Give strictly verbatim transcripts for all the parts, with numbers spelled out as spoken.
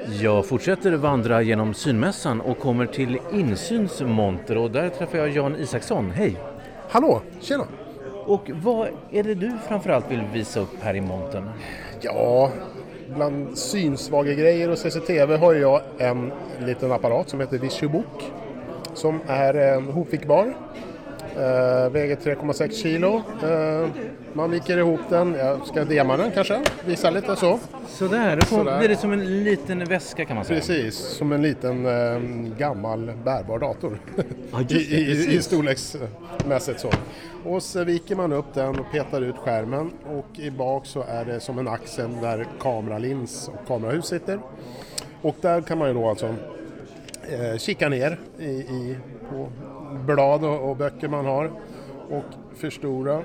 Jag fortsätter vandra genom synmässan och kommer till insynsmonter och där träffar jag Jan Isaksson. Hej! Hallå, tjena! Och vad är det du framförallt vill visa upp här i montern? Ja, bland synsvaga grejer och C C T V har jag en liten apparat som heter VisuBook som är eh, hopvikbar. Uh, väger tre komma sex kilo. Uh, man viker ihop den. Jag ska dema den kanske. Visa lite så. Sådär, då får, blir det som en liten väska kan man säga. Precis, som en liten uh, gammal bärbar dator. Ja, I, i, I storleksmässigt så. Och så viker man upp den och petar ut skärmen. Och i bak så är det som en axel där kameralins och kamerahus sitter. Och där kan man ju då alltså uh, kika ner i, i på blad och, och böcker man har och förstora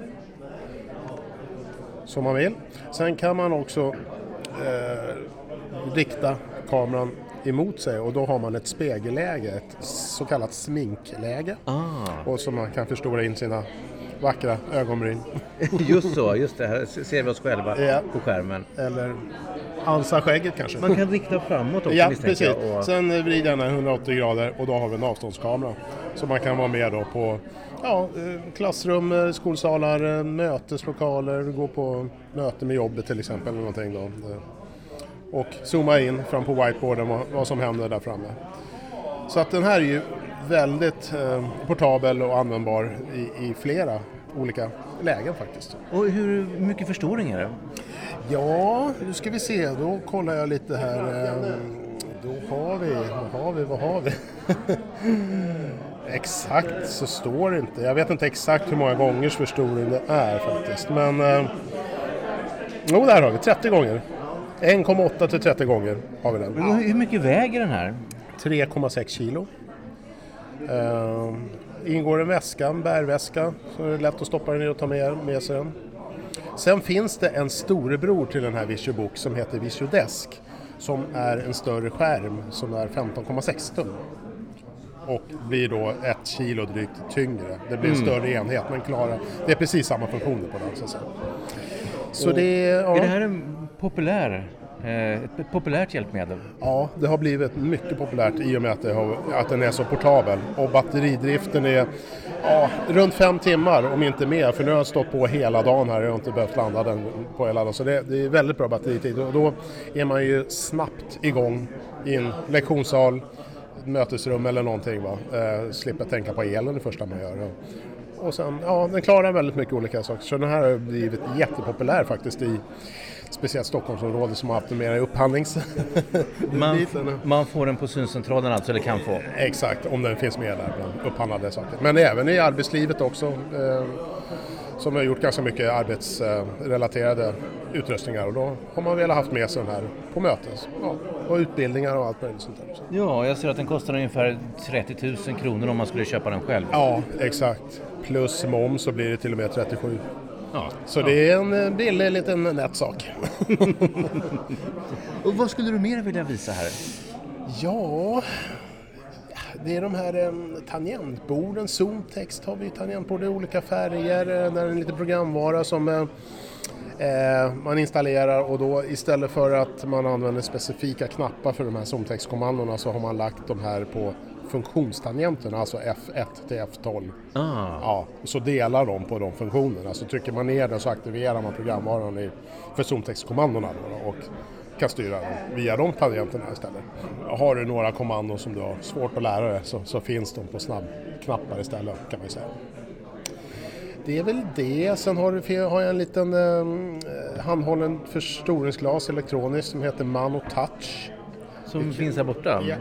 som man vill. Sen kan man också eh, rikta kameran emot sig och då har man ett spegelläge, ett så kallat sminkläge. Ah. Och så man kan förstora in sina vackra ögonbryn. Just så, just det. Här ser vi oss själva ja. på skärmen. Eller ansa skägget kanske. Man kan rikta framåt också. Ja, precis. Och sen vrider den hundraåttio grader och då har vi en avståndskamera. Så man kan vara med då på ja, klassrum, skolsalar, möteslokaler, gå på möte med jobbet till exempel. Eller någonting då. Och zooma in fram på whiteboarden vad som händer där framme. Så att den här är ju väldigt eh, portabel och användbar i, i flera olika lägen faktiskt. Och hur mycket förstoring är det? Ja, nu ska vi se. Då kollar jag lite här. Då har vi, vad har vi, vad har vi? Exakt så står det inte. Jag vet inte exakt hur många gångers förstoring det är faktiskt. Men, eh, jo där har vi, trettio gånger. en komma åtta till trettio gånger har vi den. Men hur mycket väger den här? tre komma sex kilo. Uh, ingår en väska, en bärväska, så är det lätt att stoppa den ner och ta med, med sig den. Sen finns det en storebror till den här VisuBook som heter VisuDesk som är en större skärm som är femton komma sex tum och blir då ett kilo drygt tyngre. Det blir en mm. större enhet men klarar, det är precis samma funktioner på den så att säga. Så det, ja. Är det här en populär ett populärt hjälpmedel? Ja, det har blivit mycket populärt i och med att, det har, att den är så portabel. Och batteridriften är ja, runt fem timmar om inte mer. För nu har jag stått på hela dagen här och jag har inte behövt landa den på hela dagen. Så det, det är väldigt bra batteritid. Och då är man ju snabbt igång i en lektionssal, mötesrum eller någonting. Va? Eh, slipper tänka på elen det första man gör. Och sen, ja, den klarar väldigt mycket olika saker. Så den här har blivit jättepopulär faktiskt i speciellt Stockholmsområdet som har haft en mer upphandlings. man, man får den på syncentralen alltså, eller kan få? Exakt, om den finns med där bland upphandlade saker. Men även i arbetslivet också, eh, som har gjort ganska mycket arbetsrelaterade eh, utrustningar. Och då har man väl haft med sig den här på möten. Ja, och utbildningar och allt möjligt sånt där. Ja, jag ser att den kostar ungefär trettio tusen kronor om man skulle köpa den själv. Ja, exakt. Plus moms så blir det till och med trettiosju. Ja, så ja. Det är en billig liten nätt sak. Och vad skulle du mer vilja visa här? Ja, det är de här um, tangentborden. Zoomtext har vi tangentbord i olika färger. Där är en liten programvara som uh, uh, man installerar. Och då istället för att man använder specifika knappar för de här zoomtextkommandona så har man lagt de här på funktionstangenterna, alltså F ett till F tolv. Ah. Ja, så delar de på de funktionerna. Så trycker man ner den så aktiverar man programvaran i, för zoomtextkommandona då, och kan styra dem via de tangenterna istället. Har du några kommandon som du har svårt att lära dig så, så finns de på snabbknappar istället kan man säga. Det är väl det. Sen har, du, har jag en liten eh, handhållen förstoringsglas elektroniskt som heter Mano Touch. Som det finns här borta? Ja.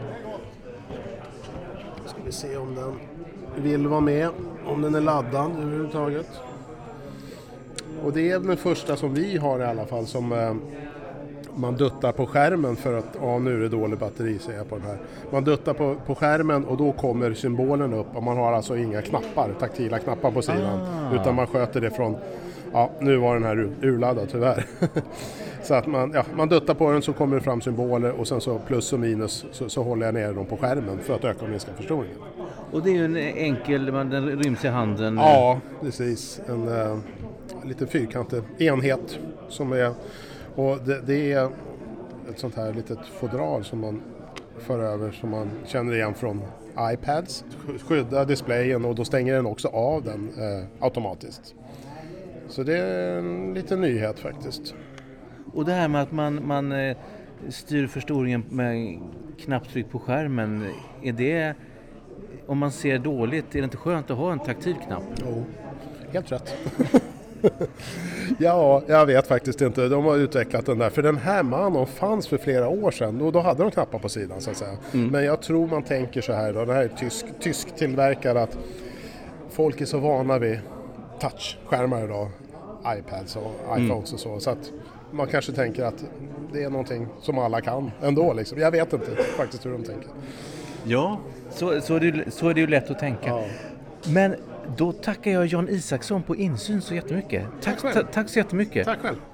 Ska vi se om den vill vara med, om den är laddad överhuvudtaget. Och det är den första som vi har i alla fall som eh, man duttar på skärmen för att, ja nu är det dålig batteri ser jag på den här. Man duttar på, på skärmen och då kommer symbolen upp och man har alltså inga knappar, taktila knappar på sidan. Ah. Utan man sköter det från, ja nu var den här urladdad tyvärr. Så att man, ja, man duttar på den så kommer det fram symboler och sen så plus och minus så, så håller jag ner dem på skärmen för att öka och minska förstoringen. Och det är ju en enkel, den ryms i handen. Ja, precis. En uh, liten fyrkantig enhet som är, och det, det är ett sånt här litet fodral som man för över som man känner igen från iPads. Skydda displayen och då stänger den också av den eh, automatiskt. Så det är en liten nyhet faktiskt. Och det här med att man, man eh, styr förstoringen med knapptryck på skärmen, är det, om man ser dåligt, är det inte skönt att ha en taktil knapp? Jo, helt rätt. Ja, jag vet faktiskt inte. De har utvecklat den där. För den här mannen fanns för flera år sedan. Och då hade de knappar på sidan så att säga. Mm. Men jag tror man tänker så här då. Det här är tysk, tysk tillverkare att folk är så vana vid touchskärmar idag. iPads och iPhones mm. och så. Så att man kanske tänker att det är någonting som alla kan ändå. Liksom. Jag vet inte faktiskt hur de tänker. Ja, så, så, är, det, så är det ju lätt att tänka. Ja. Men då tackar jag Jan Isaksson på Insyn så jättemycket. Tack, tack, ta, tack så jättemycket. Tack själv.